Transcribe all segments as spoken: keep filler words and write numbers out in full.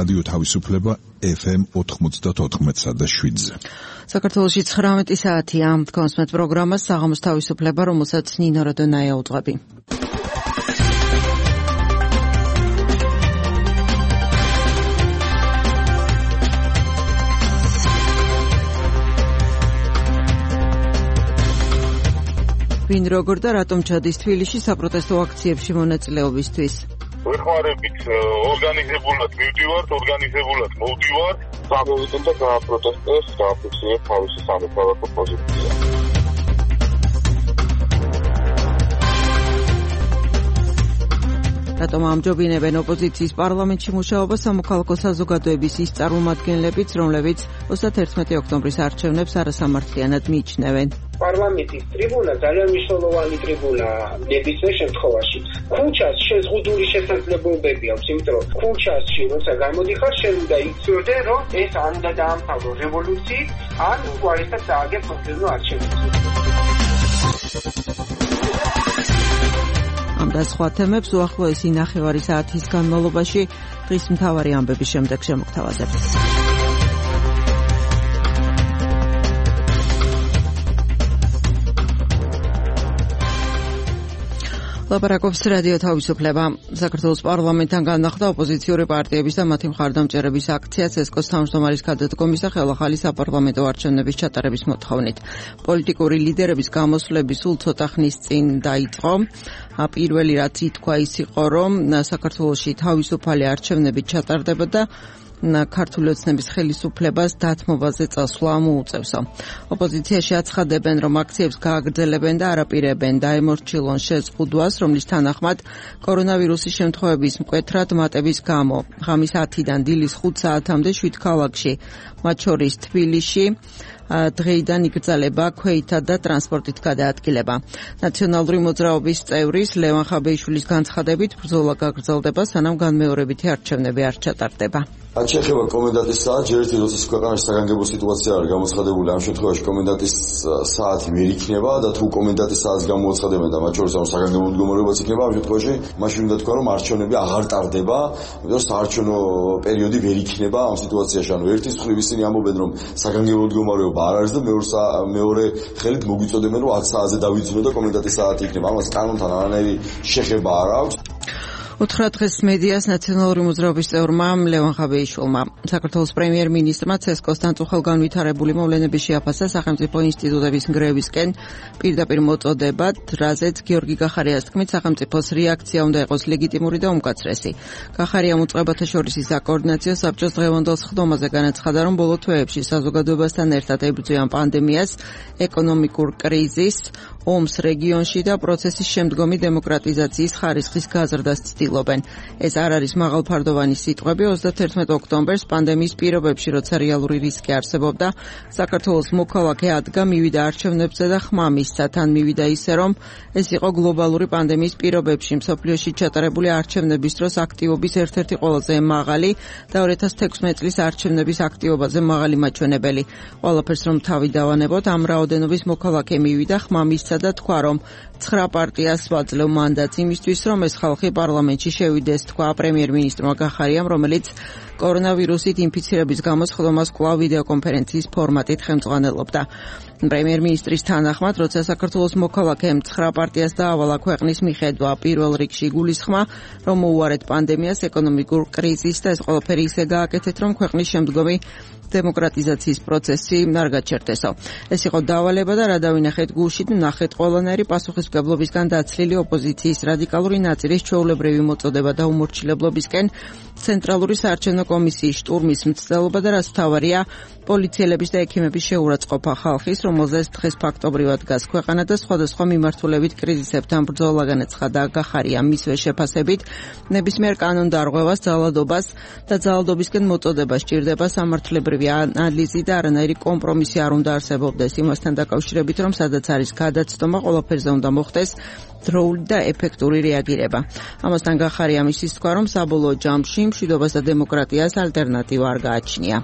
რადიო თავისუფლება ეფ ემ ოთხმოცდაოთხ და შვიდზე. საქართველოში ცხრამეტი საათია ამ კონსმეთ პროგრამას საღამოს თავისუფლება, რომელსაც ნინო როდონაია უძღვები. ვინ როგორ და რატომ ჩადის თბილისში საპროტესტო აქციებში მონაწილეობისთვის? ვეხმარებით ორგანიზებულად მივდივართ, ორგანიზებულად მოვდივართ, სამოვიდეთ და გააპროტესტეს, გააფიქსირეთ თავისი სამოქალაქო პოზიცია. რატომ ამჯობინებენ ოპოზიციის პარლამენტში მუშაობა სამოქალაქო საზოგადოების ის წარმომადგენლებიც, რომლებიც ოცდაერთმეტი ოქტომბრის არჩევნებს არასამართლიანად მიიჩნევენ? პარლამენტის ტრიბუნა ძალიან მნიშვნელოვანი ტრიბუნაა ნებისმიერ შემთხვევაში. ქუჩას შეზღუდული შესაძლებლობები აქვს, იმიტომ რომ ქუჩასში როცა გამოდიხარ, შენ უნდა იცოდე, რომ ეს არ უნდა დაამთავრო რევოლუციით, ან უყურესად დააგებ კონკრეტულ არჩევნებს. ამ და სხვა თემებს უახლოესი ნახევარი საათის განმავლობაში დღის მთავარი ამბების შემდეგ შემოგთავაზებთ. ლაპარაკობს რადიო თავისუფლება. საქართველოს პარლამენტთან განახლდა ოპოზიციური პარტიების და მათი მხარდამჭერების აქცია ცესკოს თავმჯდომარის გადადგომის და ხელახალი საპარლამენტო არჩევნების ჩატარების მოთხოვნით. პოლიტიკური ლიდერების გამოსვლები სულ ცოტა ხნის წინ დაიწყო. პირველი რაც ითქვა ის იყო, რომ საქართველოში თავისუფალი არჩევნები ჩატარდებოდა ქართული ოცნების ხელისუფლებას დათმობაზე წასვლა მოუწევსო. ოპოზიციაში აცხადებენ, რომ აქციებს გააგრძელებენ და არაპირებენ დაემორჩილონ შეზღუდვას, რომლის თანახმად კორონავირუსის შემთხვევების მკვეთრად მატების გამო ღამის ათიდან დილის ხუთ საათამდე შვიდ ქალაქში, მათ შორის თბილისში, დღეიდან იკრძალება ქვეითა და ტრანსპორტით გადაადგილება. ნაციონალური მოძრაობის წევრის ლევან ხაბეიშვილის განცხადებით ბრძოლა გაგრძელდება, სანამ განმეორებითი არჩევნები არ ჩატარდება. რაც შეეხება კომენდანტის საათს, ჯერ ერთი როცა ქვეყანაში საგანგებო სიტუაცია არის გამოცხადებული, ამ შემთხვევაში კომენდანტის საათი ვერ იქნება და თუ კომენდანტის საათს გამოაცხადებენ და მათ შორის ამ საგანგებო მდგომარეობაც იქნება, ამ შემთხვევაში მაშინ უნდა თქვა, რომ არჩევნები აღარ ტარდება, იმიტომ რომ საარჩევნო პერიოდი ვერ იქნება ამ სიტუაციაში. ანუ ერთის მხრივ ისინი ამბობენ, რომ საგანგებო მდგომარეობა არ არის და მეორე მეორე ხელით მოგვიწოდებენ, რომ ათ საათზე დავიძინო და კომენდანტის საათი იქნება. ამას კანონთან არანაირი შეხება არ აქვს. უთხრა დღეს მედიას ნაციონალური მოძრაობის წევრმა ლევან ხაბეიშვილმა. საქართველოს პრემიერ-მინისტრმა ცესკოსთან წუხელგანვითარებული მოვლენების შეაფასა სახელმწიფო ინსტიტუტების ნგრევისკენ პირდაპირ მოწოდებად, რაზეც გიორგი გახარიას თქმით, სახელმწიფოს რეაქცია უნდა იყოს ლეგიტიმური და უმკაცრესი. გახარიამ უწყებათა შორის საკოორდინაციო საბჭოს დღევანდელ სხდომაზე განაცხადა, რომ ბოლო თვეებში საზოგადოებასთან ერთად ებრძვიან პანდემიას, ეკონომიკურ კრიზისს, ომს რეგიონში და პროცესის შემდგომი დემოკრატიზაციის ხარისხის გაზრდას ცდილობენ. ეს არ არის მაღალფარდოვანი სიტყვები. ოცდაერთმეტი ოქტომბერს პანდემიის პირობებში, როცა რეალური რისკი არსებობდა, საქართველოს მოქალაქე ადგა, მივიდა არჩევნებზე და ხმა მისცა. თან მივიდა ისე, რომ ეს იყო გლობალური პანდემიის პირობებში მსოფლიოში ჩატარებული არჩევნების დროს აქტივობის ერთ-ერთი ყველაზე მაღალი და ორი ათას თექვსმეტი წლის არჩევნების აქტივობაზე მაღალი მაჩვენებელი. ყველაფერს რომ თავი დავანებოთ, ამ რაოდენობის მოქალაქე მივიდა, ხმა მისცა და თქვა, რომ ცხრა პარტიას ვაძლევ მანდატს იმისთვის, რომ ეს ხალხი პარლამენტში შევიდეს, თქვა პრემიერ-მინისტრმა გახარიამ, რომელიც კორონავირუსით ინფიცირების გამო სხდომას კვლავ ვიდეოკონფერენციის ფორმატით ხელმძღვანელობდა. პრემიერ-მინისტრის თანახმად, როცა საქართველოს მოქალაქემ ცხრა პარტიას დაავალა ქვეყნის მიხედვა, პირველ რიგში გულისხმა, რომ მოუარეთ პანდემიას, ეკონომიკურ კრიზისს და ეს ყველაფერი ისე გააკეთეთ, რომ ქვეყნის შემდგომი დემოკრატიზაციის პროცესი არ გაჩერდესო. ეს იყო დავალება და რა დავინახეთ გულში, ნახეთ ყველანაირი პასუხისმგებლობისგან დაცლილი ოპოზიციის რადიკალური ნაწილის ჩვეულებრივი მოწოდება და უმორჩილებლობისკენ ცენტრალური საარჩევნო კომისიის შტურმის მცდელობა და რაც მთავარია, პოლიციელების და ექიმების შეურაცხყოფა ხალხის, რომელზეც დღეს ფაქტობრივად დგას ქვეყანა და სხვადასხვა მიმართულებით კრიზისებთან ბრძოლა განაცხადა გახარიამ მისვე შეფასებით, ნებისმიერ კანონდარღვევას, ძალადობას და ძალადობისკენ მოწოდება სჭირდება სამართლებრივი ანალიზი და არანაირი კომპრომისი არ უნდა არსებობდეს იმასთან დაკავშირებით, რომ სადაც არის გადაცდომა, ყველაფერზე უნდა მოხდეს დროული და ეფექტური რეაგირება. ამასთან გახარიამ ისიც თქვა, რომ საბოლოო ჯამში მშვიდობას და დემოკრატიას ალტერნატივა არ გააჩნია.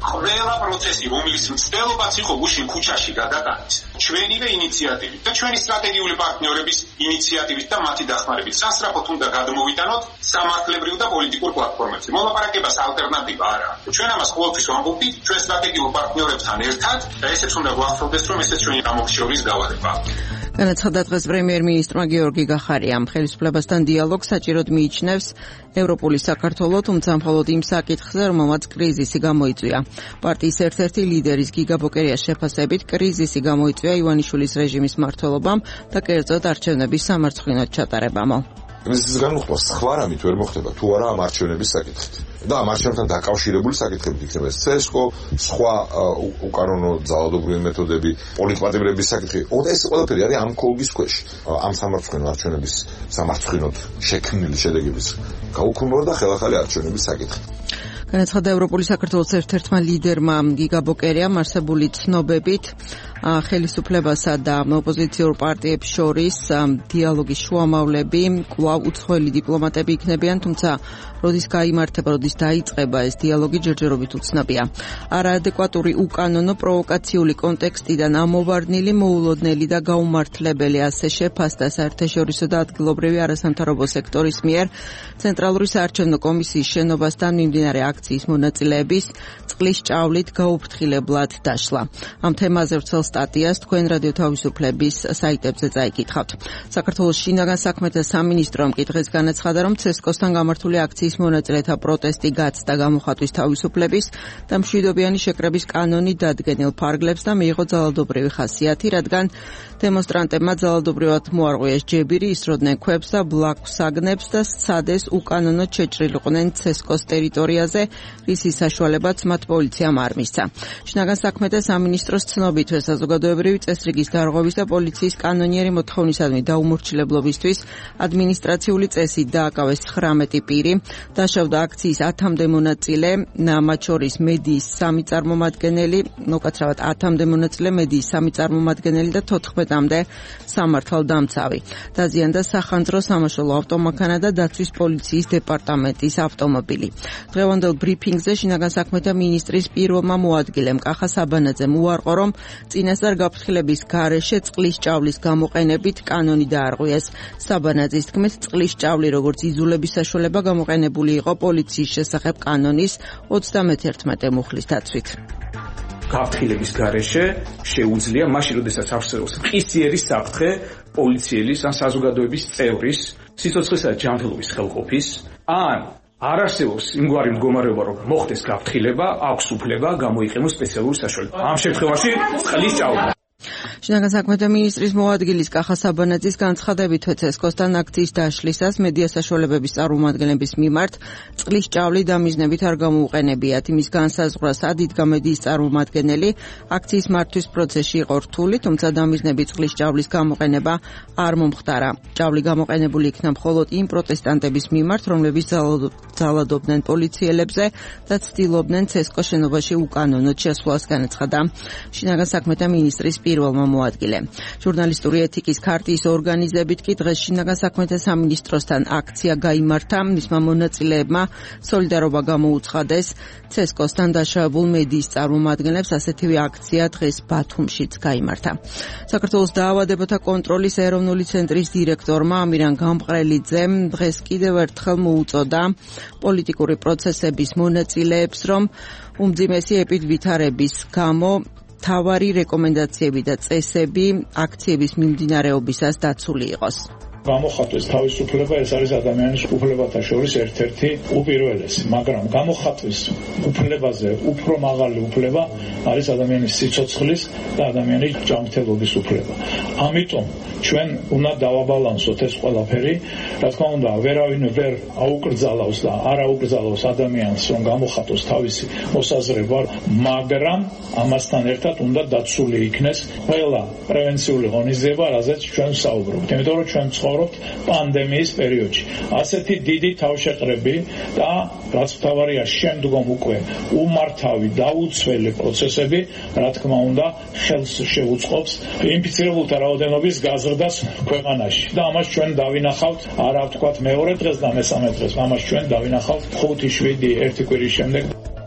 ყველა პროცესი, რომლის მცდელობაც იყო გუშინ ქუჩაში გადატანის, ჩვენივე ინიციატივით და ჩვენი სტრატეგიული პარტნიორების ინიციატივით და მათი დახმარებით სასწრაფოდ უნდა გადმოვიტანოთ სამართლებრივ და პოლიტიკურ პლატფორმებზე. მოლაპარაკებას ალტერნატივა არ აქვს. ჩვენ ამას ყოველთვის ვამბობთ ჩვენ სტრატეგიულ პარტნიორებთან ერთად და ესეც უნდა გვახსოვდეს, რომ ესეც ჩვენი გამორჩეულის გავარება. განაცხადა დღეს პრემიერ-მინისტრმა გიორგი გახარიამ. ხელისუფლებასთან დიალოგს საჭიროდ მიიჩნევს ევროპული საქართველო, თუმცა მხოლოდ იმ საკითხზე, რომელმაც კრიზისი გამოიწვია. პარტიის ერთ-ერთი ლიდერის გიგა ბოკერიას შეფასებით, კრიზისი გამოიწვია ივანიშვილის რეჟიმის მმართველობამ და კერძოდ არჩევნების სამარცხვინოდ ჩატარებამ. კრიზისის განუხლვა სხვა რამით ვერ მოხდება თუ არა ამ არჩევნების საკითხით. და ამ არჩევნებთან დაკავშირებული საკითხებით იქნება ცესკო, სხვა უკანონო ძალადობრივი მეთოდები, პოლიტპატიმრების საკითხი. ეს ყველაფერი არის ამ კოლგის ქვეშ. ამ სამარცხვინო არჩევნების სამარცხვინოდ შექმნილი შედეგების გაუქმება და ხელახალი არჩევნების საკითხი. განაცხადა ევროპული საქართველოს ერთ-ერთმა ლიდერმა გიგა ბოკერიამ არსებული ცნობებით ხელისუფლებასა და ოპოზიციურ პარტიებს შორის დიალოგის შუამავლები კვლავ უცხოელი დიპლომატები იქნებიან, თუმცა როდის გაიმართება, როდის დაიწყება ეს დიალოგი ჯერჯერობით უცნობია. არაადეკვატური, უკანონო, პროვოკაციული კონტექსტიდან ამოვარდნილი, მოულოდნელი და გაუმართლებელი ასე შეფასდა საერთაშორისო და ადგილობრივი არასამთავრობო სექტორის მიერ ცენტრალური საარჩევნო კომისიის შენობასთან მიმდინარე აქციის მონაწილეების წყლის ჭავლით გაუფრთხილებლად დაშლა. ამ თემაზე ვრცელ სტატიას თქვენ რადიო თავისუფლების საიტებზე წაიკითხავთ. საქართველოს შინაგან საქმეთა სამინისტრომ კი დღეს განაცხადა, რომ ცესკოსთან გამართული აქციის მონაწილეთა პროტესტი გაცდა გამოხატვის თავისუფლების და მშვიდობიანი შეკრების კანონი დადგენილ ფარგლებს და მიიღო ძალადობრივი ხასიათი, რადგან დემონსტრანტებმა ძალადობრივად მოარღვიეს ჯებირი, ისროდნენ ქვებს და ბლაგვსაგნებს და სცადეს უკანონოდ შეჭრილიყვნენ ცესკოს ტერიტორიაზე, რისის საშუალებაც მათ პოლიციამ არ მისცა. შინაგან საქმეთა სამინისტროს ცნობითვე საზოგადოებრივი წესრიგის დარღვევის და პოლიციის კანონიერი მოთხოვნისადმი დაუმორჩილებლობისთვის ადმინისტრაციული წესით დააკავეს ცხრამეტი პირი. დაშავდა აქციის ათამდე მონაწილე, მათ შორის მედიის სამი წარმომადგენელი, უკაცრავად ათამდე მონაწილე, მედიის სამი წარმომადგენელი და თოთხმეტამდე სამართალდამცავი. დაზიანდა სახანძრო სამაშველო ავტომანქანა და დაცვის პოლიციის დეპარტამენტის ავტომობილი. დღევანდელ ბრიფინგზე შინაგან საქმეთა მინისტრის პირველმა მოადგილემ კახა საბანაძემ უარყო, რომ წინასწარ გაფრთხილების გარეშე წყლის ჭავლის გამოყენებით კანონი დაარღვიეს. საბანაძის თქმით, წყლის ჭავლი როგორც იზოლების საშუალება გამოყენებული იყო პოლიციის შესახებ კანონის ოცდამეთერთმეტე მუხლის დაცვით. გაფრთხილების გარეშე შეუძლია მაშინ, როდესაც არსებობს მყისიერი საფრთხე პოლიციელის ან საზოგადოების წევრის, სიცოცხლისა და ჯანმრთელობის ხელყოფის, ან არ არსებობს იმგვარი მდგომარეობა, რომ მოხდეს გაფრთხილება, აქვს უფლება გამოიყენოს სპეციალური საშუალება. ამ შემთხვევაში წყლის ჭავლი. შინაგან საქმეთა მინისტრის მოადგილის კახა საბანაძის განცხადებით, ცესკოსთან აქციის დაშლისას მედია საშუალებების წარმომადგენლების მიმართ წყლის ჭავლი დამიზნებით არ გამოუყენებიათ. იმის განსაზღვრას ადიდგა მედიის წარმომადგენელი, აქციის მართვის პროცესში იყო რთული, თუმცა დამიზნებით წყლის ჭავლის გამოყენება არ მომხდარა. ჭავლი გამოყენებული იქნა მხოლოდ იმ პროტესტანტების მიმართ, რომლებიც ძალადობდნენ პოლიციელებზე და ცდილობდნენ ცესკოს შენობაში უკანონოდ შესვლას, განაცხადა შინაგან საქმეთა მინისტრის პირველმა მოადგილე. ჟურნალისტური ეთიკის ქარტიის ორგანიზებით კი დღეს შინაგან საქმეთა სამინისტროსთან აქცია გაიმართა, მისმა მონაწილეებმა სოლიდარობა გამოუცხადეს ცესკოსთან დაშავებულ მედიის წარმომადგენლებს. ასეთივე აქცია დღეს ბათუმშიც გაიმართა. საქართველოს დაავადებათა კონტროლის ეროვნული ცენტრის დირექტორმა ამირან გამყრელიძემ დღეს კიდევ ერთხელ მოუწოდა პოლიტიკური პროცესების მონაწილეებს, რომ უმძიმესი ეპიდვითარების გამო თავარი რეკომენდაციები და წესები აქციების მიმდინარეობისას დაცული იყოს. გამოხატვის თავისუფლება ეს არის ადამიანის უფლებათა შორის ერთ-ერთი უპირველესი, მაგრამ გამოხატვის უფლებაზე უფრო მაღალი უფლება არის ადამიანის სიცოცხლის და ადამიანის ჯანმრთელობის უფლება. ამიტომ ჩვენ უნდა დავაბალანსოთ ეს ყველაფერი, რა თქმა უნდა, ვერავინ ვერ აუკრძალავს და არ აუკრძალავს ადამიანს, რომ გამოხატოს თავისი მოსაზრება, მაგრამ ამასთან ერთად უნდა დაცული იქნეს ყველა პრევენციული ღონისძიება, რაზეც ჩვენ ვსაუბრობთ. იმიტომ რომ ჩვენ ვცხოვრობთ პანდემიის პერიოდში. ასეთი დიდი თავშეყრები და რაც მთავარია შემდგომ უკვე უმართავი და უცვლელი პროცესები, რა თქმა უნდა, ხელს შეუწყობს ინფიცირებულთა რაოდენობის გაზრდას ქვეყანაში. და ამას ჩვენ დავინახავთ, არა ვთქვათ მეორე დღეს და მესამე დღეს, ამას ჩვენ დავინახავთ ხუთი შვიდი ერთი კვირის შემდეგ.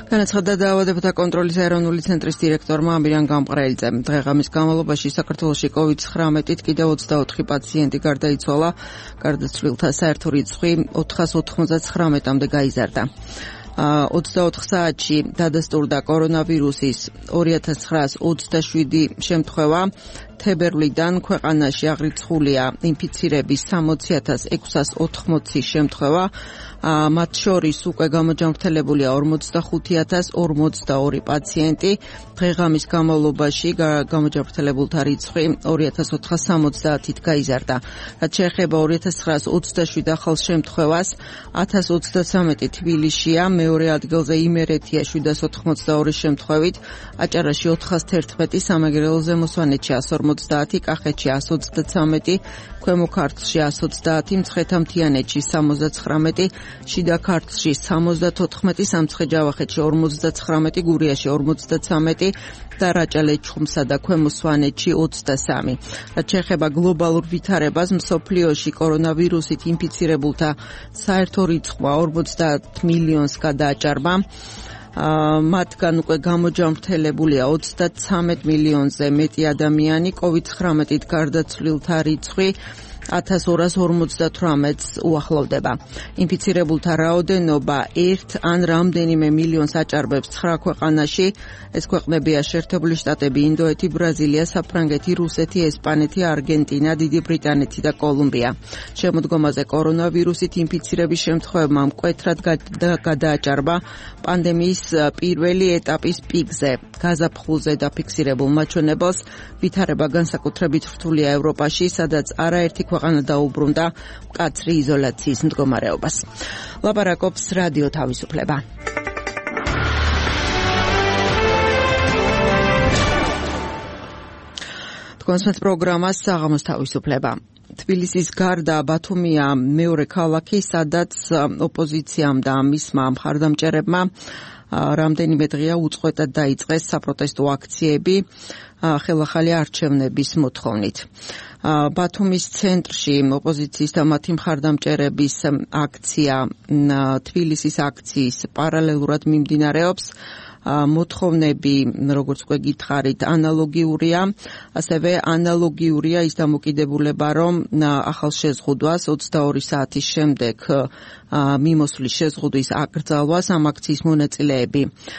განაცხადა დაავადებათა კონტროლის ეროვნული ცენტრის დირექტორმა ამირან გამყრელიძემ. დღეღამის განმავლობაში საქართველოში კოვიდ ცხრამეტით კიდევ ოცდაოთხი პაციენტი გარდაიცვალა, გარდაცვლილთა საერთო რიცხვი ოთხას ოთხმოცდათხრამეტამდე გაიზარდა. ოცდაოთხ საათში დადასტურდა კორონავირუსის ორი ათას ცხრაას ოცდაშვიდი შემთხვევა. თებერვლიდან ქვეყანაში აღრიცხულია ინფიცირების სამოცი ათას ექვსას ოთხმოცი შემთხვევა. მათ შორის უკვე გამოჯანმრთელებულია ორმოცდახუთი ათას ორმოცდაორი პაციენტი. დღეღამის განმავლობაში გამოჯანმრთელებულთა რიცხვი ორი ათას ოთხას სამოცდაათით გაიზარდა. რაც შეეხება ორი ათას ცხრაას ოცდაშვიდ ახალ შემთხვევას, ათას ოცდათვრამეტი თბილისშია, მეორე ადგილზე იმერეთია შვიდას ოთხმოცდაორი შემთხვევით, აჭარაში ოთხას თერთმეტი, სამეგრელო ზემო სვანეთში ორმოცდაათი, კახეთში ასი ოცდათვრამეტი, ქვემო ქართლში ასი ოცდაათი, მცხეთა-მთიანეთში სამოცდაცხრამეტი, შიდა ქართლში სამოცდათოთხმეტი, სამცხე-ჯავახეთში ორმოცდაცხრამეტი, გურიაში ორმოცდაცამეტი და რაჭა-ლეჩხუმსა და ქვემო სვანეთში ოცდასამი. რაც შეეხება გლობალურ ვითარებას, მსოფლიოში კორონავირუსით ინფიცირებულთა საერთო რიცხვი ორმოცდაათ მილიონს გადააჭარბა. მათგან უკვე გამოჯანმრთელებულია ოცდათვრამეტ მილიონზე მეტი ადამიანი, კოვიდ ცხრამეტით გარდაცვლილთა რიცხვი ათას ორას ორმოცდათვრამეტს უახლოვდება. ინფიცირებულთა რაოდენობა ერთ ან რამდენიმე მილიონს აჭარბებს ცხრა ქვეყანაში. ეს ქვეყნებია შეერთებული შტატები, ინდოეთი, ბრაზილია, საფრანგეთი, რუსეთი, ესპანეთი, არგენტინა, დიდი ბრიტანეთი და კოლუმბია. შემოდგომაზე კორონავირუსით ინფიცირების შემთხვევებმა მკვეთრად გადააჭარბა პანდემიის პირველი ეტაპის პიკზე. გაზაფხულზე დაფიქსირებულ მაჩვენებელს ვითარება განსაკუთრებით რთულია ევროპაში, სადაც არაერთი ქვეყანა დაუბრუნდა მკაცრი იზოლაციის მდგომარეობას. ლაპარაკობს რადიო თავისუფლება. თქვენს პროგრამას საღამოს თავისუფლება. თბილისის გარდა ბათუმია მეორე ქალაქი, სადაც ოპოზიციამ და მისმა მხარდამჭერებმა რამდენიმე დღეა უწყვეტად დაიწყეს საპროტესტო აქციები ხელახალი არჩევნების მოთხოვნით. ბათუმის ცენტრში ოპოზიციის და მათი მხარდამჭერების აქცია თბილისის აქციის პარალელურად მიმდინარეობს. მოთხოვნები, როგორც უკვე გითხარით, ანალოგიურია, ასევე ანალოგიურია ის დამოკიდებულება, რომ ახალ შეზღუდვას ოცდაორი საათის შემდეგ მიმოსვლის შეზღუდვის აკრძალვას ამ აქციის მონაწილეები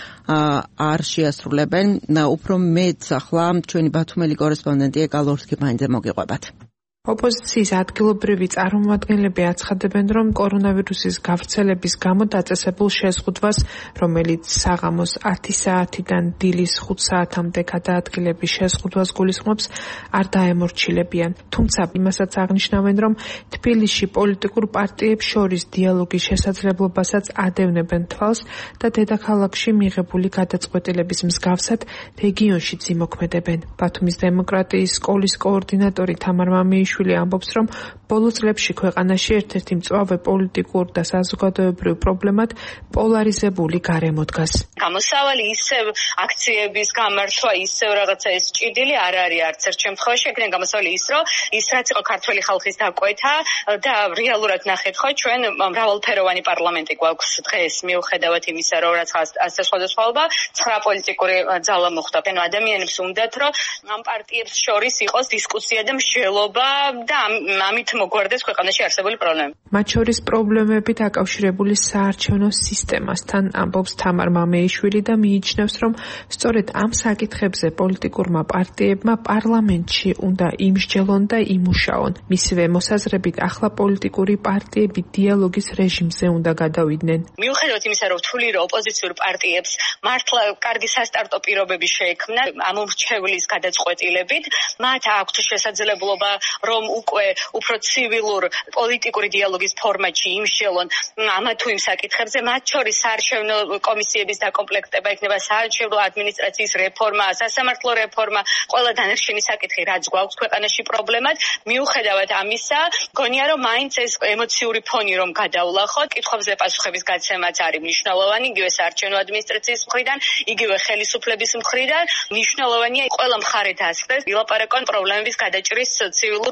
არ შეასრულებენ. უფრო მეტს ახლა ჩვენი ბათუმელი კორესპონდენტი ეკალ ორთქიფანიძე მოგიყვებათ. ოპოზიციის ადგილობრივი წარმომადგენლები აცხადებენ, რომ კორონავირუსის გავრცელების გამო დაწესებულ შეზღუდვას, რომელიც საღამოს ათი საათიდან დილის ხუთ საათამდე გადაადგილების შეზღუდვას გულისხმობს, არ დაემორჩილებიან. თუმცა იმასაც აღნიშნავენ, რომ თბილისში პოლიტიკურ პარტიებს შორის დიალოგის შესაძლებლობასაც ადევნებენ თვალს და დედაქალაქში მიღებული გადაწყვეტილების მსგავსად რეგიონშიც იმოქმედებენ. ბათუმის დემოკრატიის სკოლის კოორდინატორი თამარ მამიიშვილი ამბობს, რომ ბოლო წლებში ქვეყანაში ერთ-ერთი მწვავე პოლიტიკურ და საზოგადოებრივ პრობლემად პოლარიზებული გარემო დგას. გამოსავალი ისევ აქციების გამართვა, ისევ რაღაცა ეს ჭიდილი არ არის არც ერთ შემთხვევაში. ეგრენ გამოსავალი ის, რომ ის რაც იყო ქართველი ხალხის დაკვეთა და რეალურად ნახეთ ხო ჩვენ მრავალფეროვანი პარლამენტი გვაქვს დღეს მიუხედავად იმისა, რომ რაც ასე სხვადასხვაობა ცხრა პოლიტიკური ძალა მოხდა. ანუ ადამიანებს უნდათ, რომ ამ პარტიებს შორის იყოს დისკუსია და მსჯელობა და ამით მოგვარდეს ქვეყანაში არსებული პრობლემები. მათ შორის პრობლემები დაკავშირებული საარჩევნო სისტემასთან ამბობს თამარ მამეიშვილი და მიიჩნევს, რომ სწორედ ამ საკითხებზე პოლიტიკურმა პარტიებმა პარლამენტში უნდა იმსჯელონ და იმუშაონ. მისივე მოსაზრებით ახლა პოლიტიკური პარტიები დიალოგის რეჟიმზე უნდა გადავიდნენ. მიუხედავად იმისა, რომ რთული რომ ოპოზიციურ პარტიებს მართლა კარგი სასტარტო პირობები შეექმნა ამ მრჩევლის გადაწყვეტილებით, მათ აქვთ შესაძლებლობა რომ უკვე უფრო ცივილურ პოლიტიკური დიალოგის ფორმატში იმსჯელონ ამა თუ იმ საკითხებზე, მათ შორის საარჩევნო კომისიების დაკომპლექტება იქნება, საარჩევნო ადმინისტრაციის რეფორმა, სასამართლო რეფორმა, ყველა დანარჩენი საკითხი რაც გვაქვს ქვეყანაში პრობლემად. მიუხედავად ამისა, გონია რომ მაინც ეს ემოციური ფონი რომ გადავლახოთ, კითხვებზე პასუხების გაცემაც არის მნიშვნელოვანი, იგივე საარჩევნო ადმინისტრაციის მხრიდან, იგივე ხელისუფლების მხრიდან. მნიშვნელოვანია ყველა მხარე დასხდეს, ილაპარაკონ პრობლემების გადაჭრის ცივილურ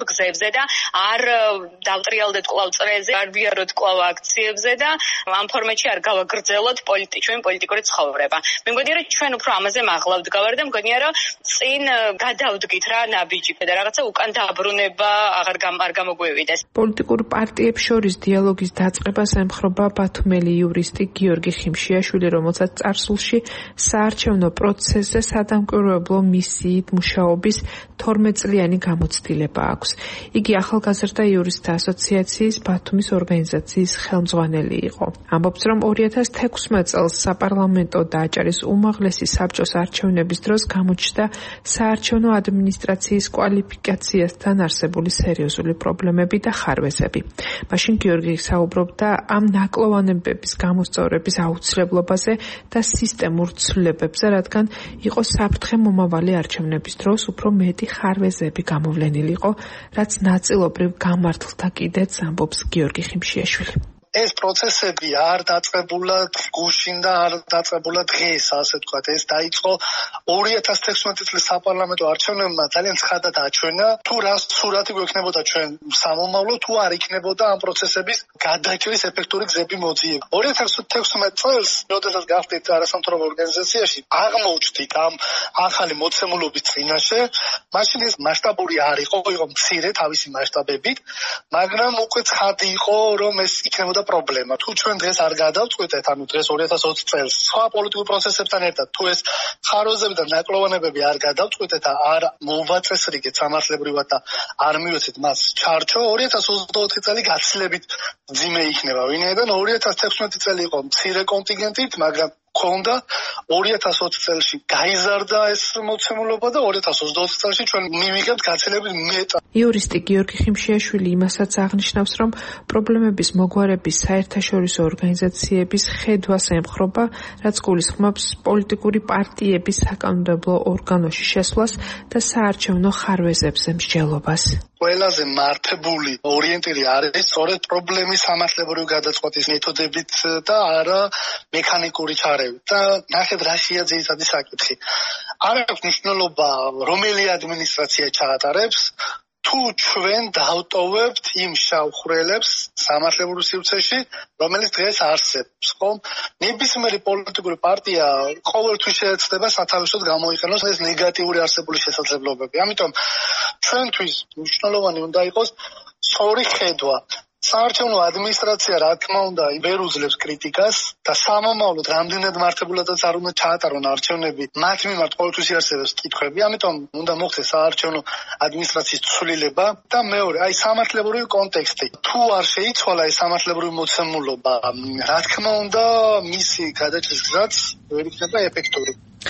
გზებზე და არ დავტრიალდეთ კვლავ წრეზე, არ ვიაროთ კვლავ აქციებზე და ამ ფორმატში არ გავაგრძელოთ პოლიტი ჩვენ პოლიტიკური ცხოვრება. მე მგონია რომ ჩვენ უფრო ამაზე მაღლა ვდგავარ და მგონია რომ წინ გადავდგით რა ნაბიჯი და რაღაცა უკან დაბრუნება აღარ არ გამოგვევიდეს. პოლიტიკურ პარტიებს შორის დიალოგის დაწყებას ემხრობა ბათუმელი იურისტი გიორგი ხიმშიაშვილი, რომელსაც წარსულში საარჩევნო პროცესზე სადამკვირვებლო მისიით მუშაობის თორმეტ წლიანი გამოცდილება აქვს. იგი ახალგაზრდა იურისტთა ასოციაციის ბათუმის ორგანიზაციის ხელმძღვანელი იყო. ამბობს, რომ ორი ათას თექვსმეტ წელს საპარლამენტო დააჭარის უმაღლესი საბჭოს არჩევნების დროს გამოჩნდა საარჩევნო ადმინისტრაციის კვალიფიკაციასთან არსებული სერიოზული პრობლემები და ხარვეზები. მაშინ გიორგი საუბრობდა ამ ნაკლოვანებების გამოსწორების აუცილებლობაზე და სისტემურ ცვლილებებზე, რადგან იყო საფრთხე მომავალი არჩევნების დროს უფრო მეტი ხარვეზები გამოვლენილიყო, რაც ნაწილობრივ გამართლდა კიდეც, ამბობს გიორგი ხიმშიაშვილი. ეს პროცესები არ დაწყებულა გუშინ და არ დაწყებულა დღეს, ასე ვთქვათ. ეს დაიწყო ორი ათას თექვსმეტი წლის საპარლამენტო არჩევნებმა ძალიან ცხადად აჩვენა, თუ რა სურათი გვექნებოდა ჩვენ სამომავლო, თუ არ იქნებოდა ამ პროცესების გადაჭრის ეფექტური გზები მოძიება. ორი ათას თექვსმეტ წელს, როდესაც გავხდით არასამთავრობო ორგანიზაციაში, აღმოჩნდით ამ ახალი მოცემულობის წინაშე, მაშინ ეს მასშტაბური არ იყო, იყო მცირე თავისი მასშტაბებით, მაგრამ უკვე ცხადი იყო, რომ ეს იქნებოდა პრობლემა. თუ ჩვენ დღეს არ გადავწყვეტეთ, ანუ დღეს ორი ათას ოცი წელს სხვა პოლიტიკურ პროცესებთან ერთად, თუ ეს ხარვეზები და ნაკლოვანებები არ გადავწყვეტეთ და არ მოვაწესრიგეთ სამართლებრივად და არ მივეცეთ მას ჩარჩო, ორი ათას ოცდაოთხი წელი გაცილებით მძიმე იქნება. ვინაიდან ორი ათას თექვსმეტი წელი იყო მცირე კონტინგენტით, მაგრამ ქონდა ორი ათას ოცი წელში გაიზარდა ეს მოცემულობა და ორი ათას ოცდაოთხ წელში ჩვენ მივიღებთ გაცილებით მეტად. იურისტი გიორგი ხიმშიაშვილი იმასაც აღნიშნავს, რომ პრობლემების მოგვარების საერთაშორისო ორგანიზაციების ხედვას ემხრობა, რაც გულისხმობს პოლიტიკური პარტიების საკანონმდებლო ორგანოში შესვლას და საარჩევნო ხარვეზებზე მსჯელობას. ყველაზე მართებული ორიენტირი არის სწორედ პრობლემის სამართლებრივი გადაწყვეტის მეთოდებით და არა მექანიკური ჩარევით. და ნახეთ რა შეაძლია საკითხი. არ აქვს მნიშვნელობა რომელი ადმინისტრაცია ჩაატარებს, თუ ჩვენ დავტოვებთ იმ შავხრელებს სამართლებრივ სივრცეში, რომელიც დღეს არსებობს, ხომ? ნებისმიერი პოლიტიკური პარტია ყოველთვის შეეცდება სათავისოდ გამოიყენოს ეს ნეგატიური არსებული შესაძლებლობები. ამიტომ ჩვენთვის მნიშვნელოვანი უნდა იყოს სწორი ხედვა. საარჩევნო ადმინისტრაცია, რა თქმა უნდა, ვერ უძლებს კრიტიკას და სამომავლოდ რამდენად მართებულადაც არ უნდა ჩაატარონ არჩევნები, მათ მიმართ ყოველთვის იარსებებს კითხვები. ამიტომ უნდა მოხდეს საარჩევნო ადმინისტრაციის ცვლილება და მეორე, აი სამართლებრივი კონტექსტი. თუ არ შეიცვალა ეს სამართლებრივი მოცემულობა, რა თქმა უნდა, მისი გადაჭრის გზაც ვერ იქნება ეფექტური.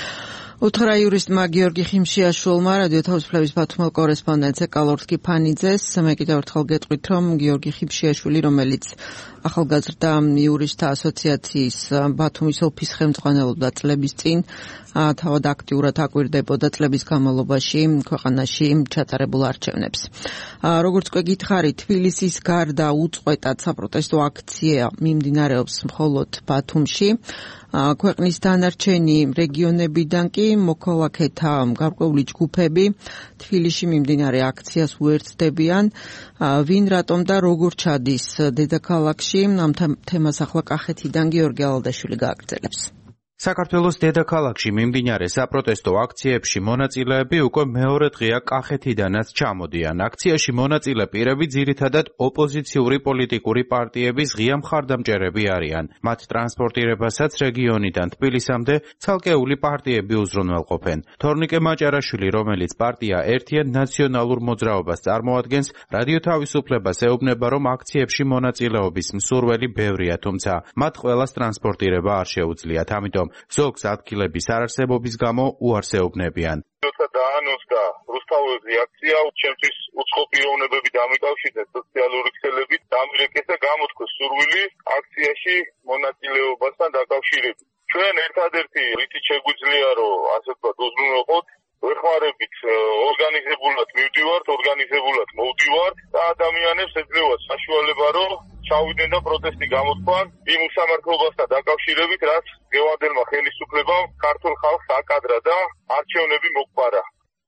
უთხრა იურისტმა გიორგი ხიმშიაშვილმა რადიო თავისუფლების ბათუმელ კორესპონდენტზე კალორსკი ფანიძეს. მე კიდევ ერთხელ გეტყვით, რომ გიორგი ხიმშიაშვილი, რომელიც ახალგაზრდა იურისტთა ასოციაციის ბათუმის ოფის ხელმძღვანელობდა წლების წინ, თავად აქტიურად აკვირდებოდა წლების განმავლობაში ქვეყანაში ჩატარებულ არჩევნებს. როგორც უკვე გითხარით, თბილისის გარდა უწყვეტად საპროტესტო აქცია მიმდინარეობს მხოლოდ ბათუმში. ქვეყნის დანარჩენი რეგიონებიდან კი მოქალაქეთა გარკვეული ჯგუფები თბილისში მიმდინარე აქციას უერთდებიან. ვინ, რატომ და როგორ ჩადის დედაქალაქში, ამ თემას ახლა კახეთიდან გიორგი ალადაშვილი გააგრძელებს. საქართველოს დედაქალაქში მიმდინარე საპროტესტო აქციებში მონაწილეები უკვე მეორე დღეა კახეთიდანაც ჩამოდიან. აქციაში მონაწილე პირები ძირითადად ოპოზიციური პოლიტიკური პარტიების ღია მხარდამჭერები არიან. მათ ტრანსპორტირებასაც რეგიონიდან თბილისამდე ცალკეული პარტიები უზრუნველყოფენ. თორნიკე მაჭარაშვილი, რომელიც პარტია ერთიან ნაციონალურ მოძრაობას წარმოადგენს, რადიო თავისუფლებას ეუბნება, რომ აქციებში მონაწილეობის მსურველი ბევრია, თუმცა მათ ყველას ტრანსპორტირება არ შეუძლიათ. ამიტომ ზოგს ადგილების არარსებობის გამო უარსეობნებიან. როცა დაანონსდა რუსთაველი აქცია, ჩემთვის უცხო პიროვნებები დამიკავშირდნენ სოციალური ქსელებით, დამირეკეს და გამოთქვეს სურვილი აქციაში მონაწილეობასთან დაკავშირებით. ჩვენ ერთადერთი რითიც შეგვიძლია, რომ ასე ვთქვათ, უზრუნველყოთ, ვეხმარებით ორგანიზებულად მივდივართ, ორგანიზებულად მოვდივართ და ადამიანებს ეძლევათ საშუალება, რომ ჩავიდნენ და პროტესტი გამოთქვან იმ უსამართლობასთან დაკავშირებით, რაც გევადელმა ხელისუფლებამ ქართულ ხალხს აკადრა და არჩევნები მოგვარა.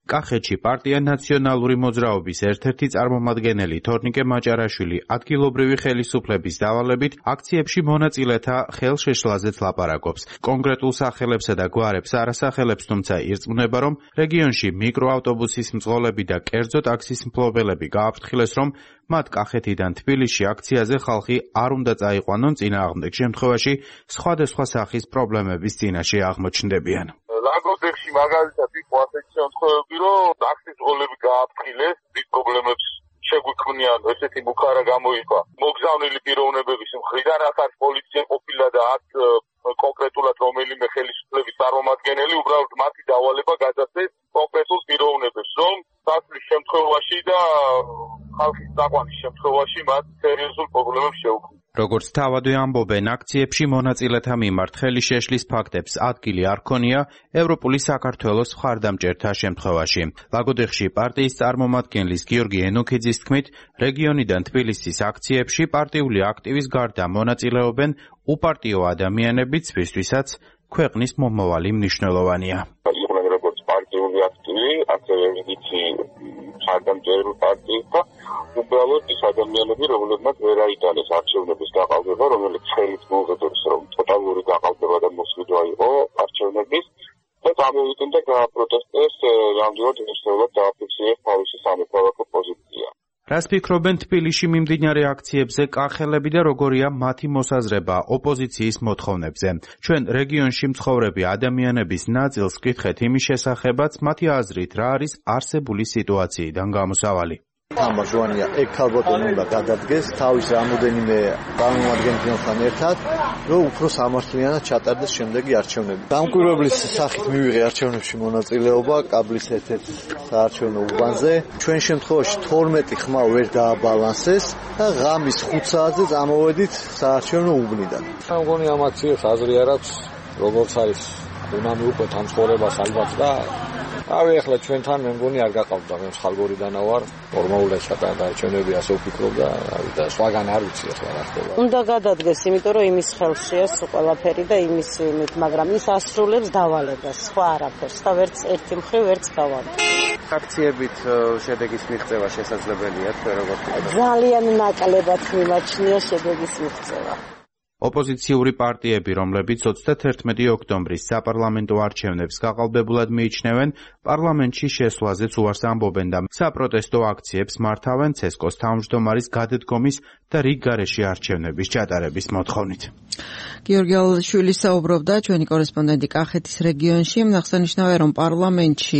კახეთში პარტია ნაციონალური მოძრაობის ერთ-ერთი წარმომადგენელი თორნიკე მაჭარაშვილი ადგილობრივი ხელისუფლების დავალებით აქციებში მონაწილეთა ხელშეშლაზეც ლაპარაკობს. კონკრეტულ სახელებსა და გვარებს არასახელებს, თუმცა ირწმუნება, რომ რეგიონში მიკროავტობუსის მძღოლები და კერძო ტაქსის მფლობელები გააფრთხილეს, რომ მათ კახეთიდან თბილისში აქციაზე ხალხი არ უნდა წაიყვანონ, წინააღმდეგ შემთხვევაში სხვადასხვა სახის პრობლემების წინაშე აღმოჩნდებიან. ლაგოდეხში მაგალითად იყო ასეთი შემთხვევები, რომ ტაქსის მძღოლები გააფრთხილეს, დიდ პრობლემებს შეგვიქმნიან, ესეთი მუქარა გამოიყვა მოგზავნილი პიროვნებების მხრიდან, ახაც პოლიცია ყოფილა და ათ კონკრეტულად რომელიმე ხელისუფლების წარმომადგენელი უბრალოდ მათი დავალება გადასცეს კონკრეტულ პიროვნებებს, რომ სასრის შემთხვევაში და ხალხის დაყვანის შემთხვევაში მათ სერიოზულ პრობლემებს შეუქმნიან. როგორც თავადვე ამბობენ, აქციებში მონაწილეთა მიმართ ხელისშეშლის ფაქტებს ადგილი არ ქონია ევროპული საქართველოს მხარდამჭერთა შემთხვევაში. ლაგოდეხში პარტიის წარმომადგენლის გიორგი ენოქიძის თქმით, რეგიონიდან თბილისის აქციებში პარტიული აქტივის გარდა მონაწილეობენ უპარტიო ადამიანებიც, ვისთვისაც ქვეყნის მომავალი მნიშვნელოვანია. იყვნენ როგორც პარტიული აქტივი, ასევე ვიცი მხარდამჭერული პარტიისა, უბრალოდ ის ადამიანები, რომლებმაც ვერ აიტანეს არჩევნების გაყალბება, რომელიც ხელით მოუღებებს, რომ ტოტალური გაყალბება და მოსვლიდვა იყო არჩევნების და გამოვიდნენ და გააპროტესტეს, რამდენად მნიშვნელოვნად დააფიქსირეს თავისი სამოქალაქო პოზიცია. რას ფიქრობენ თბილისში მიმდინარე აქციებზე კახელები და როგორია მათი მოსაზრება ოპოზიციის მოთხოვნებზე? ჩვენ რეგიონში მცხოვრები ადამიანების ნაწილს ვკითხეთ იმის შესახებაც, მათი აზრით რა არის არსებული სიტუაციიდან გამოსავალი. თამაშოვანია ეგ ქალბატონი უნდა გადადგეს თავის რამოდენიმე წარმომადგენელთან ერთად, რომ უფრო სამართლიანად ჩატარდეს შემდეგი არჩევნები. დამკვირვებლის სახით მივიღე არჩევნებში მონაწილეობა კაბლის ერთ-ერთ საარჩევნო უბანზე. ჩვენ შემთხვევაში თორმეტი ხმა ვერ დააბალანსეს და ღამის ხუთ საათზე წამოვედით საარჩევნო უბნიდან. მე მგონი ამ აქციებს აზრი არ აქვს, როგორც არის უნდა მივუყვეთ ამ ცხოვრებას ალბათ და ავი ახლა ჩვენთან მე მგონი არ გაყავდა, მე ხალგორიდანა ვარ, ნორმალურად ჩატარდა არჩევნები, ასე ვფიქრობ და ავი და სხვაგან არ ვიცი ახლა რა ხდება. უნდა გადადგეს, იმიტომ რომ იმის ხელშია ყველაფერი და იმის იმით, მაგრამ ის ასრულებს დავალებას, სხვა არაფერს და ვერც ერთი მხრივ ვერც გავამბ. აქციებით შედეგის მიღწევა შესაძლებელია თქვენ როგორ ვფიქრობთ? ძალიან ნაკლებად მიმაჩნია შედეგის მიღწევა. ოპოზიციური პარტიები, რომლებიც ოცდათერთმეტი ოქტომბრის საპარლამენტო არჩევნებს გაყალბებულად მიიჩნევენ, პარლამენტში შესვლაზეც უარს ამბობენ და საპროტესტო აქციებს მართავენ ცესკოს თავმჯდომარის გადადგომის და რიგ გარეშე არჩევნების ჩატარების მოთხოვნით. გიორგი ალაშვილი საუბრობდა, ჩვენი კორესპონდენტი კახეთის რეგიონში. აღსანიშნავია, რომ პარლამენტში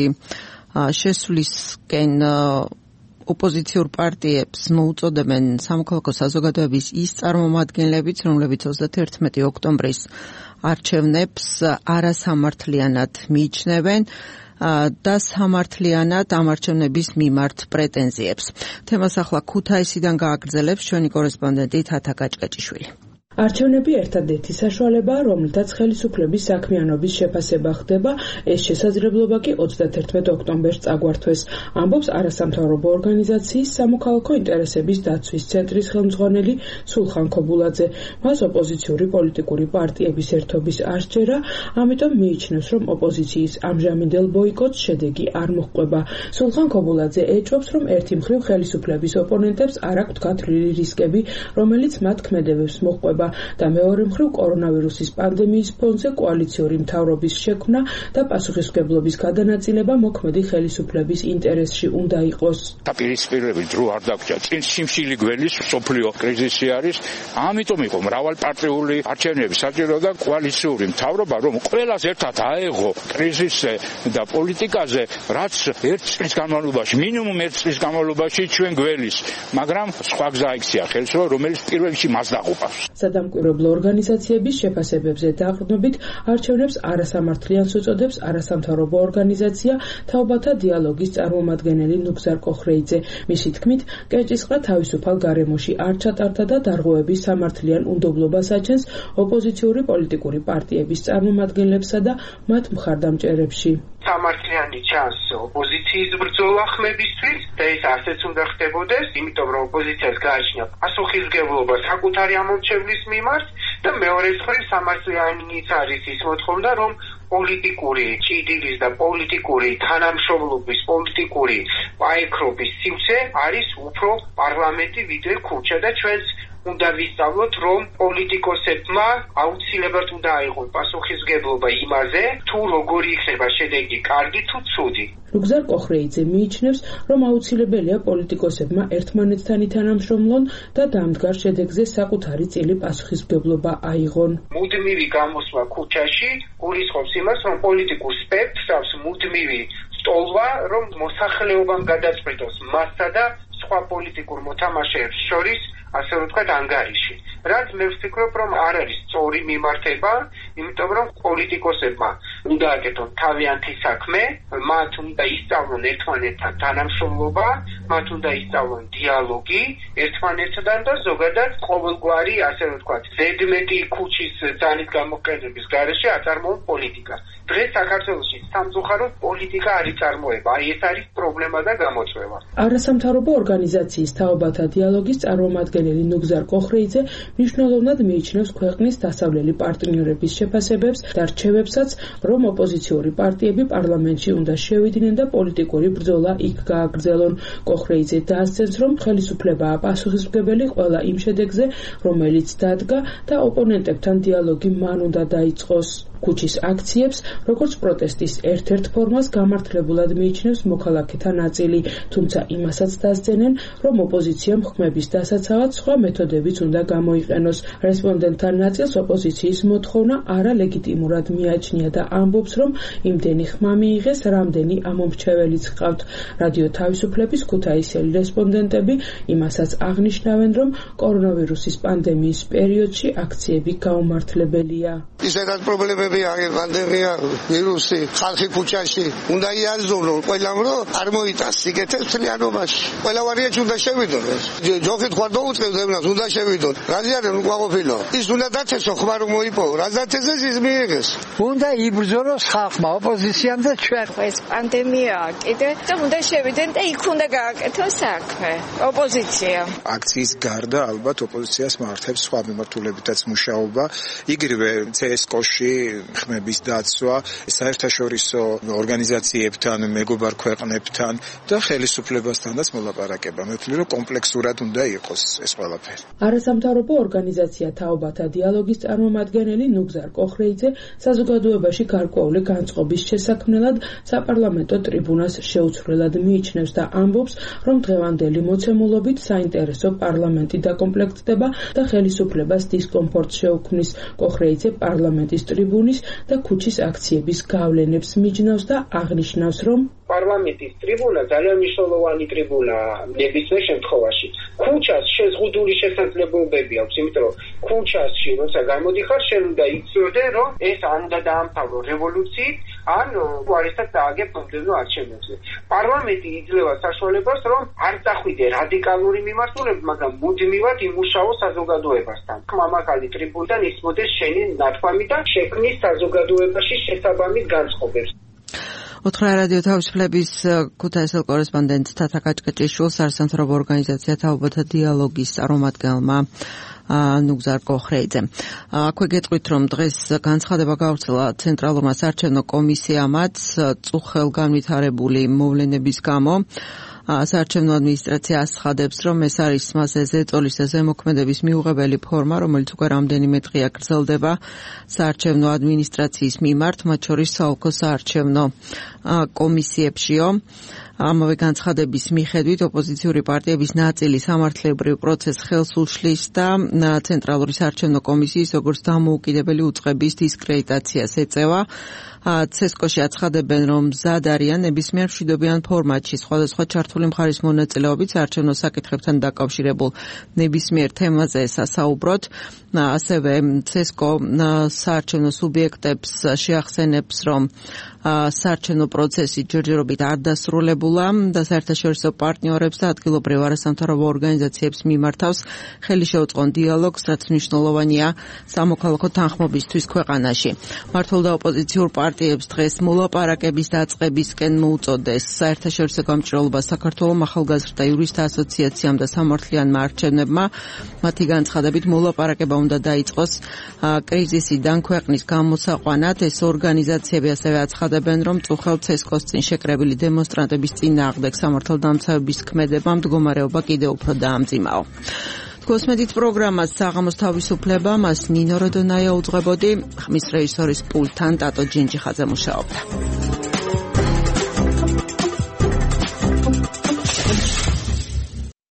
შესვლისკენ ოპოზიციურ პარტიებს მოუწოდებენ სამოქალაქო საზოგადოების ის წარმომადგენლებიც, რომლებიც ოცდათერთმეტი ოქტომბრის არჩევნებს არასამართლიანად მიიჩნევენ და სამართლიანად ამ არჩევნების მიმართ პრეტენზიებს. თემას ახლა ქუთაისიდან გააგრძელებს ჩვენი კორესპონდენტი თათა გაჭკაჭიშვილი. არჩევნები ერთადერთი საშუალებაა, რომლითაც ხელისუფლების საქმიანობის შეფასება ხდება, ეს შესაძლებლობა კი ოცდათერთმეტი ოქტომბერს წაგვართვეს, ამბობს არასამთავრობო ორგანიზაციის სამოქალაქო ინტერესების დაცვის ცენტრის ხელმძღვანელი სულხან ქობულაძე. მას ოპოზიციური პოლიტიკური პარტიების ერთობის არ სჯერა, ამიტომ მიიჩნევს, რომ ოპოზიციის ამჟამინდელ ბოიკოტს შედეგი არ მოჰყვება. სულხან ქობულაძე ეჭვობს, რომ ერთი მხრივ ხელისუფლების ოპონენტებს არ აქვთ გათვლილი რისკები, რომელიც მათ ქმედებებს მოჰყვება. და მეორე მხრივ კორონავირუსის პანდემიის ფონზე კოალიციური მთავრობის შექმნა და პასუხისმგებლობის გადანაწილება მოქმედი ხელისუფლების ინტერესში უნდა იყოს. დაპირისპირებული დრო არ დაგჭა. წინ სიმშილი გველის სოფლიო კრიზისი არის, ამიტომ იყო მრავალპარტიული არჩევნები საჭირო და კოალიციური მთავრობა, რომ ყველას ერთად აეღო კრიზისზე და პოლიტიკაზე, რაც ერთ წლის განმავლობაში, მინიმუმ ერთ წლის განმავლობაში ჩვენ გველის, მაგრამ სხვა გზა იქცია ხელისუფლება, რომელიც პირველ რიგში მას დაყופავს. სადამკვირვებლო ორგანიზაციების შეფასებებზე დაყრდნობით არჩევნებს არასამართლიანს უწოდებს არასამთავრობო ორგანიზაცია თაობათა დიალოგის წარმომადგენელი ნუგზარ კოხრეიძე. მისი თქმით, კერჭისყრა თავისუფალ გარემოში არ ჩატარდა და დარღვევების სამართლიან უნდობლობას აჩენს ოპოზიციური პოლიტიკური პარტიების წარმომადგენლებსა და მათ მხარდამჭერებში. სამართლიანი ჩანს ოპოზიციის ბრძოლა ხმებისთვის და ეს ასეც უნდა ხდებოდეს, იმიტომ რომ ოპოზიციას გააჩნია პასუხისმგებლობა საკუთარი ამორჩევლის მიმართ და მეორე მხრივ სამართლიანიც არის ის მოთხოვნა, რომ პოლიტიკური ჭიდილის და პოლიტიკური თანამშრომლობის, პოლიტიკური პაექრობის სივრცე არის უფრო პარლამენტი ვიდრე ქუჩა და ჩვენს უნდა ვისწავლოთ, რომ პოლიტიკოსებმა აუცილებლად უნდა აიღონ პასუხისმგებლობა იმაზე, თუ როგორი იქნება შედეგი, კარგი თუ ცუდი. ლუგზარ კოხრეიძე მიიჩნევს, რომ აუცილებელია პოლიტიკოსებმა ერთმანეთთან ითანამშრომლონ და დამდგარ შედეგზე საკუთარი წილი პასუხისმგებლობა აიღონ. მუდმივი გამოსვლა ქუჩაში გულისხმობს იმას, რომ პოლიტიკურ სპექტრს მუდმივი სტოლვა, რომ მოსახლეობამ გადაწყვეტოს მასსა და სხვა პოლიტიკურ მოთამაშეებს შორის ასე ვთქვათ ანგარიში. რაც მე ვფიქრობ, რომ არ არის სწორი მიმართება, იმიტომ რომ პოლიტიკოსებმა უნდა აკეთონ თავიანთი საქმე, მათ უნდა ისწავლონ ერთმანეთთან თანამშრომლობა, მათ უნდა ისწავლონ დიალოგი ერთმანეთთან და ზოგადად ყოველგვარი ასე ვთქვათ ზედმეტი ქუჩის ძალის გამოყენების გარეშე აწარმოონ პოლიტიკას. დღეს საქართველოში სამწუხაროდ პოლიტიკა არ იწარმოება. აი ეს არის პრობლემა და გამოწვევა. არასამთავრობო ორგანიზაციის თაობათა დიალოგის წარმომადგენელი ნუგზარ კოხრეიძე მნიშვნელოვნად მიიჩნევს ქვეყნის დასავლელი პარტნიორების შეფასებებს და რჩევებსაც, რომ ოპოზიციური პარტიები პარლამენტში უნდა შევიდნენ და პოლიტიკური ბრძოლა იქ გააგრძელონ. კოხრეიძე დაასცენს, რომ ხელისუფლებაა პასუხისმგებელი ყველა იმ შედეგზე, რომელიც დადგა და ოპონენტებთან დიალოგი მან უნდა დაიწყოს. ქუჩის აქციებს, როგორც პროტესტის ერთ-ერთ ფორმას გამართლებულად მიიჩნევს მოქალაქეთა ნაწილი, თუმცა იმასაც დასძენენ, რომ ოპოზიციამ ხმების დასაცავად სხვა მეთოდებიც უნდა გამოიყენოს. რესპონდენტთა ნაწილს ოპოზიციის მოთხოვნა არალეგიტიმურად მიაჩნია და ამბობს, რომ იმდენი ხმა მიიღეს, რამდენი ამომრჩეველიც ჰყავთ. რადიო თავისუფლების ქუთაისელი რესპონდენტები იმასაც აღნიშნავენ, რომ კორონავირუსის პანდემიის პერიოდში აქციები გაუმართლებელია. ისედაც პრობლემები არის, პანდემია, ვირუსი, ხალხი ქუჩაში უნდა იაზრონ ყველამ, რომ არ მოიტანს სიგეთეს მთლიანობაში. ყველა ვარიანტი უნდა შევიდონ. ჯოხით ხარ დაუწყებს ემნას, უნდა შევიდონ. რაზიანენ უკვალოფილო. ის უნდა დაცესო ხმა რომ მოიპოვო. რა დაცესეს ის მიიღეს. უნდა იბრძოლოს ხალხმა, ოპოზიციამ და ჩვენ. ეს პანდემიაა კიდე და უნდა შევიდენ და იქ უნდა გააკეთოს საქმე. ოპოზიცია. აქციის გარდა ალბათ ოპოზიციას მართებს სხვა მიმართულებითაც მუშაობა. იგივე ცსკოში ხმების დაცვა, საერთაშორისო ორგანიზაციებთან, მეგობარ ქვეყნებთან და ხელისუფლებასთანაც მოლაპარაკება. მე ვთვლი, რომ კომპლექსურად უნდა იყოს ეს ყველაფერი. არასამთავრობო ორგანიზაცია თაობათა დიალოგის წარმომადგენელი ნუგზარ კოხრეიძე საზოგადოებაში გარკვეული განწყობის შესაქმნელად საპარლამენტო ტრიბუნას შეუცვლელად მიიჩნევს და ამბობს, რომ დღევანდელი მოცემულობით საინტერესო პარლამენტი დაკომპლექტდება და ხელისუფლებას დისკომფორტს შეუქმნის. კოხრეიძე პარლამენტის ტრიბუნის და ქუჩის აქციების გავლენებს მიჯნავს და აღნიშნავს, რომ პარლამენტის ტრიბუნა ძალიან მნიშვნელოვანი ტრიბუნაა ნებისმიერ შემთხვევაში. ქუჩას შეზღუდული შესაძლებლობები აქვს, იმიტომ რომ ქუჩაში როცა გამოდიხარ, შენ უნდა იცოდე, რომ ეს ან უნდა დაამთავრო რევოლუციით, ან უარესად დააგებ მომდევნო არჩევნებზე. პარლამენტი იძლევა საშუალებას, რომ არ წახვიდე რადიკალური მიმართულებით, მაგრამ მუდმივად იმუშაო საზოგადოებასთან. მამაკალი ტრიბუნიდან ისმოდეს შენი ნათქვამი და შექმნის საზოგადოებაში შესაბამის განწყობებს. უთხრა რადიო თავისუფლების ქუთაისელ კორესპონდენტ თათა კაჭკაჭიშვილს არასამთავრობო ორგანიზაცია თაობათა დიალოგის წარმომადგენელმა ნუგზარ კოხრეიძემ. აქვე გეტყვით, რომ დღეს განცხადება გავრცელა ცენტრალურმა საარჩევნო კომისიამაც წუხელგანვითარებული მოვლენების გამო. საარჩევნო ადმინისტრაცია აცხადებს, რომ ეს არის მასზე ზეწოლის და ზემოქმედების მიუღებელი ფორმა, რომელიც უკვე რამდენიმე დღეა გრძელდება საარჩევნო ადმინისტრაციის მიმართ, მათ შორის საოლქო საარჩევნო კომისიებშიო. ამავე განცხადების მიხედვით ოპოზიციური პარტიების ნაწილი სამართლებრივ პროცესს ხელს უშლის და ცენტრალური საარჩევნო კომისიის როგორც დამოუკიდებელი უწყების დისკრედიტაციას ეწევა. ცსკოში აცხადებენ, რომ მზად არიან ნებისმიერ მშვიდობიან ფორმატში სხვადასხვა ჩართული მხარის მონაწილეობით საარჩევნო საკითხებთან დაკავშირებულ ნებისმიერ თემაზე სასაუბროთ. ასევე ცსკო საარჩევნო სუბიექტებს შეახსენებს, რომ საარჩევნო პროცესი ჯერჯერობით არ დასრულებული დაწყებულა და საერთაშორისო პარტნიორებს და ადგილობრივ არასამთავრობო ორგანიზაციებს მიმართავს ხელი შეუწყონ დიალოგს, რაც მნიშვნელოვანია სამოქალაქო თანხმობისთვის ქვეყანაში. მმართველ და ოპოზიციურ პარტიებს დღეს მოლაპარაკების დაწყებისკენ მოუწოდეს საერთაშორისო გამჭირვალობა საქართველოს ახალგაზრდა იურისტთა ასოციაციამ და სამართლიანმა არჩევნებმა. მათი განცხადებით მოლაპარაკება უნდა დაიწყოს კრიზისიდან ქვეყნის გამოსაყვანად. ეს ორგანიზაციები ასევე აცხადებენ, რომ წუხელ ცესკოს წინ შეკრებილი დემონსტრანტების წინააღმდეგ სამართალდამცავების ქმედება მდგომარეობა კიდევ უფრო დაამძიმაო. კოსმედით პროგრამას საღამოს თავისუფლება, მას ნინო როდონაია უძღვებოდი, ხმის რეჟისორის პულტთან ტატო ჯინჯიხაძე მუშაობდა.